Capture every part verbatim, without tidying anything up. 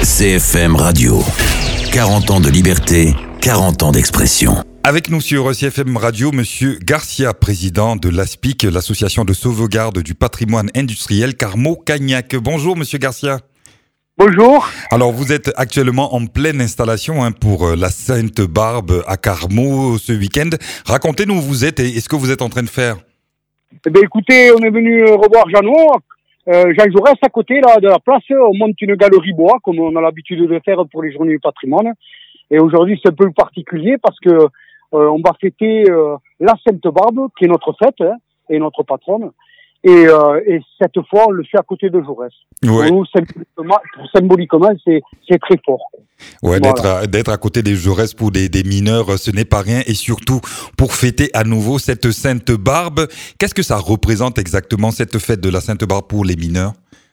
C F M Radio. quarante ans de liberté, quarante ans d'expression. Avec nous sur C F M Radio, Monsieur Garcia, président de l'A S P I C, l'association de sauvegarde du patrimoine industriel Carmaux-Cagnac. Bonjour Monsieur Garcia. Bonjour. Alors vous êtes actuellement en pleine installation hein, pour la Sainte-Barbe à Carmaux ce week-end. Racontez-nous où vous êtes et, et ce que vous êtes en train de faire. Eh bien, écoutez, on est venu revoir Jeannot. Euh, Jean Jaurès, à côté là, de la place, on monte une galerie bois, comme on a l'habitude de faire pour les journées du patrimoine. Et aujourd'hui, c'est un peu particulier parce que euh, on va fêter euh, la Sainte-Barbe, qui est notre fête hein, et notre patronne. Et, euh, et cette fois, on le fait à côté de Jaurès. Ouais. Pour nous, symboliquement, symboliquement c'est, c'est très fort. Ouais, voilà. d'être, à, d'être à côté des Jaurès pour des, des mineurs, ce n'est pas rien. Et surtout, pour fêter à nouveau cette Sainte-Barbe, qu'est-ce que ça représente exactement, cette fête de la Sainte-Barbe pour les mineurs?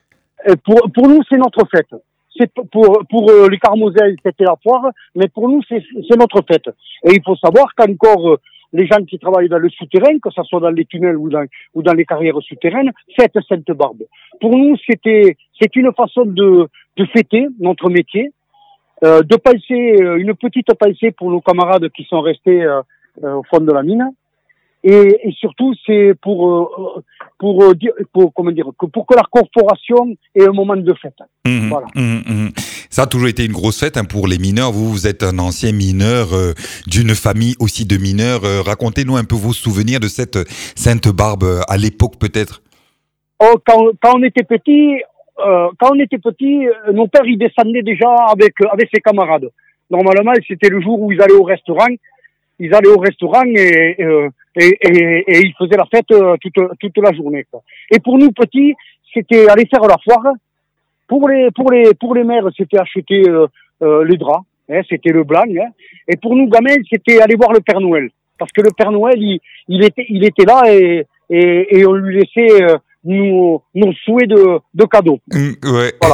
Et pour, pour nous, c'est notre fête. C'est pour, pour, pour euh, les Carmozels, c'était la foire, mais pour nous, c'est, c'est notre fête. Et il faut savoir qu'encore... Euh, les gens qui travaillent dans le souterrain, que ce soit dans les tunnels ou dans, ou dans les carrières souterraines, fêtent Sainte-Barbe. Pour nous, c'était, c'est une façon de, de fêter notre métier, euh, de penser, une petite pensée pour nos camarades qui sont restés euh, euh, au fond de la mine. Et, et surtout, c'est pour, euh, pour, euh, dire, pour, comment dire, que pour que la corporation ait un moment de fête. Mmh, voilà. Mmh, mmh. Ça a toujours été une grosse fête hein, pour les mineurs. Vous, vous êtes un ancien mineur euh, d'une famille aussi de mineurs. Euh, racontez-nous un peu vos souvenirs de cette Sainte-Barbe euh, à l'époque peut-être. Oh, quand, quand on était petit, euh, quand on était petit, euh, nos pères ils descendaient déjà avec avec ses camarades. Normalement, c'était le jour où ils allaient au restaurant. Ils allaient au restaurant et, euh, et, et, et ils faisaient la fête euh, toute, toute la journée, quoi. Et pour nous petits, c'était aller faire la foire. Pour les, pour les, pour les mères, c'était acheter euh, euh, les draps, hein, c'était le blanc. Hein. Et pour nous gamins, c'était aller voir le Père Noël. Parce que le Père Noël, il, il était, il était là et, et, et on lui laissait euh, nos, nos souhaits de, de cadeaux. Mmh, ouais. Voilà.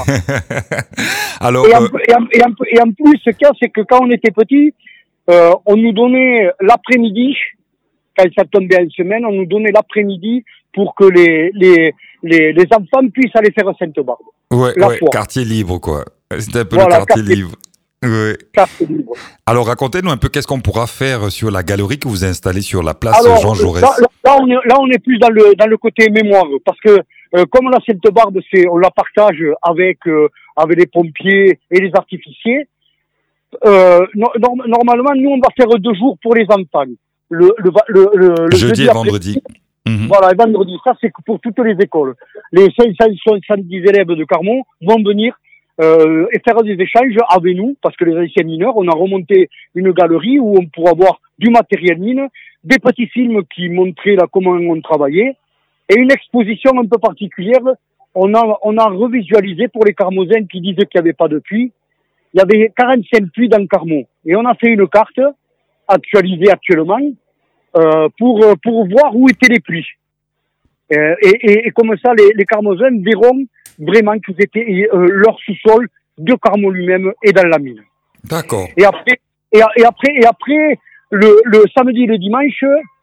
Alors, et, en, euh... et, en, et, en, et en plus, ce qu'il y a, c'est que quand on était petits, Euh, on nous donnait l'après-midi, quand ça tombait en semaine, on nous donnait l'après-midi pour que les, les, les, les enfants puissent aller faire Sainte-Barbe. Ouais, la ouais, quartier libre, quoi. C'était un peu voilà, le quartier, quartier libre. Ouais. Quartier libre. Alors, racontez-nous un peu qu'est-ce qu'on pourra faire sur la galerie que vous installez sur la place Alors, Jean Jaurès. Là, là, on est, là, on est plus dans le, dans le côté mémoire, parce que euh, comme la Sainte-Barbe, c'est, on la partage avec, euh, avec les pompiers et les artificiers. Euh, no, normalement, nous, on va faire deux jours pour les enfants. Le, le, le, le, le jeudi, jeudi et vendredi. Mmh. Voilà, et vendredi. Ça, c'est pour toutes les écoles. Les cinq cent soixante-dix élèves de Carmaux vont venir euh, et faire des échanges avec nous, parce que les anciens mineurs, on a remonté une galerie où on pourra voir du matériel mine, des petits films qui montraient là comment on travaillait, et une exposition un peu particulière. On a, on a revisualisé pour les Carmosiens qui disaient qu'il n'y avait pas de puits. Il y avait quarante-cinq puits dans Carmaux. Et on a fait une carte, actualisée actuellement, euh, pour, pour voir où étaient les puits. Euh, et, et, et comme ça, les, les Carmosiens verront vraiment que c'était euh, leur sous-sol de Carmaux lui-même et dans la mine. D'accord. Et après, et, et après, et après le, le samedi et le dimanche,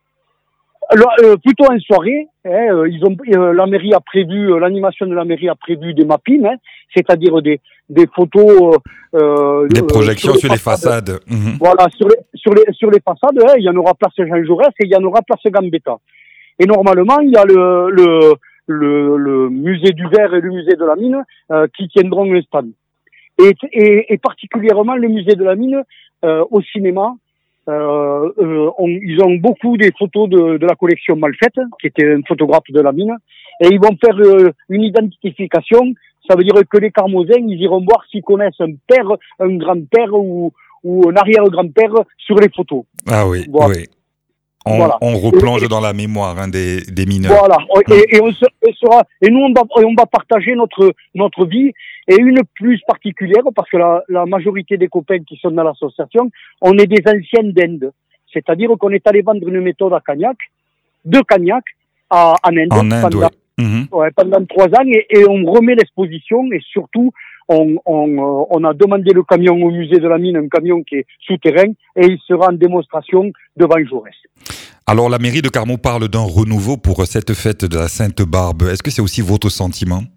le, euh, plutôt en soirée, hein, ils ont, euh, la mairie a prévu, euh, l'animation de la mairie a prévu des mappings, hein, c'est-à-dire des, des photos, euh, des projections euh, sur, les, sur les façades. façades. Mmh. Voilà, sur les, sur les, sur les façades, hein, il y en aura place Jean Jaurès et il y en aura place Gambetta. Et normalement, il y a le, le, le, le musée du verre et le musée de la mine, euh, qui tiendront un stand. Et, et, et particulièrement le musée de la mine, euh, au cinéma, Euh, euh, on, ils ont beaucoup des photos de, de la collection Malfette, qui était un photographe de la mine, et ils vont faire euh, une identification. Ça veut dire que les Carmosiens, ils iront voir s'ils connaissent un père, un grand-père ou, ou un arrière-grand-père sur les photos. Ah oui, voilà. oui. On, voilà. on replonge et, dans la mémoire hein, des, des mineurs. Voilà. Et, et, on sera, et nous, on va, on va partager notre, notre vie, et une plus particulière, parce que la, la majorité des copains qui sont dans l'association, on est des anciennes d'Inde. C'est-à-dire qu'on est allé vendre une méthode à Cagnac, de Cagnac, à, en Inde. En Inde, pendant, oui. Mmh. Ouais, pendant trois ans, et, et on remet l'exposition, et surtout, on, on, on a demandé le camion au musée de la mine, un camion qui est souterrain, et il sera en démonstration devant Jaurès. Alors, la mairie de Carmaux parle d'un renouveau pour cette fête de la Sainte-Barbe. Est-ce que c'est aussi votre sentiment ?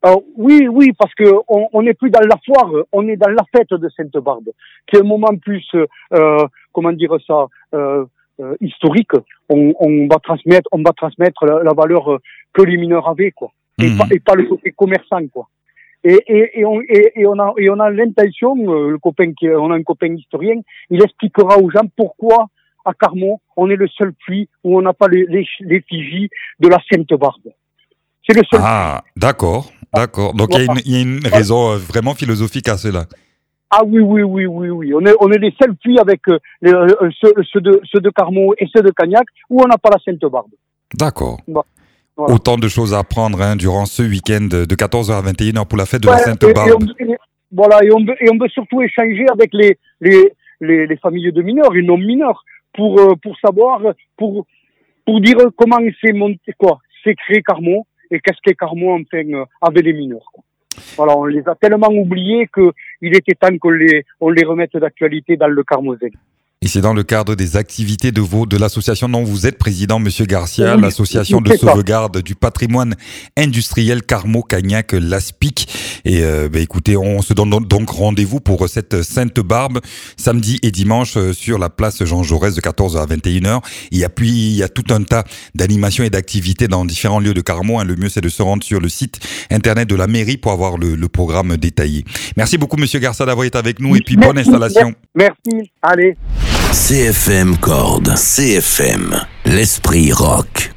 Alors, oui, oui, parce que on, on n'est plus dans la foire, on est dans la fête de Sainte-Barbe, qui est un moment plus, euh, comment dire ça, euh, euh, historique. On, on va transmettre, on va transmettre la, la valeur que les mineurs avaient, quoi, et, mmh. pas, et pas le côté commerçant, quoi. Et, et, et, on, et, et on a, et on a l'intention, euh, le copain qui, on a un copain historien, il expliquera aux gens pourquoi à Carmont on est le seul puits où on n'a pas les, les, l'effigie de la Sainte-Barbe. C'est le seul. Ah, d'accord, d'accord. Donc il voilà. y, y a une raison euh, vraiment philosophique à cela. Ah oui, oui, oui, oui, oui. On est, on est les seuls puits avec euh, les, euh, ceux, ceux de, ceux de Carmont et ceux de Cagnac où on n'a pas la Sainte-Barbe. D'accord. Voilà. Voilà. Autant de choses à apprendre hein, durant ce week-end de quatorze heures à vingt et une heures pour la fête de ouais, la Sainte-Barbe. Et, et on, et, voilà, et on, veut, et on veut surtout échanger avec les, les, les, les familles de mineurs et non mineurs pour, euh, pour savoir, pour, pour dire comment c'est monté, quoi, c'est créé Carmont et qu'est-ce qu'est Carmont enfin euh, avec les mineurs, quoi. Voilà, on les a tellement oubliés que il était temps qu'on les, on les remette d'actualité dans le Carmozet. Et c'est dans le cadre des activités de vos, de l'association dont vous êtes président, Monsieur Garcia, oui, l'association de sauvegarde ça. du patrimoine industriel Carmont-Cagnac, l'A S P I C. Et euh, bah, écoutez, on se donne donc rendez-vous pour cette Sainte-Barbe samedi et dimanche sur la place Jean Jaurès de quatorze heures à vingt et une heures. Il y a puis il y a tout un tas d'animations et d'activités dans différents lieux de Carmont. Hein. Le mieux, c'est de se rendre sur le site internet de la mairie pour avoir le, le programme détaillé. Merci beaucoup, Monsieur Garcia, d'avoir été avec nous et puis merci, bonne installation. Merci. Allez. C F M Cordes, C F M, l'esprit rock.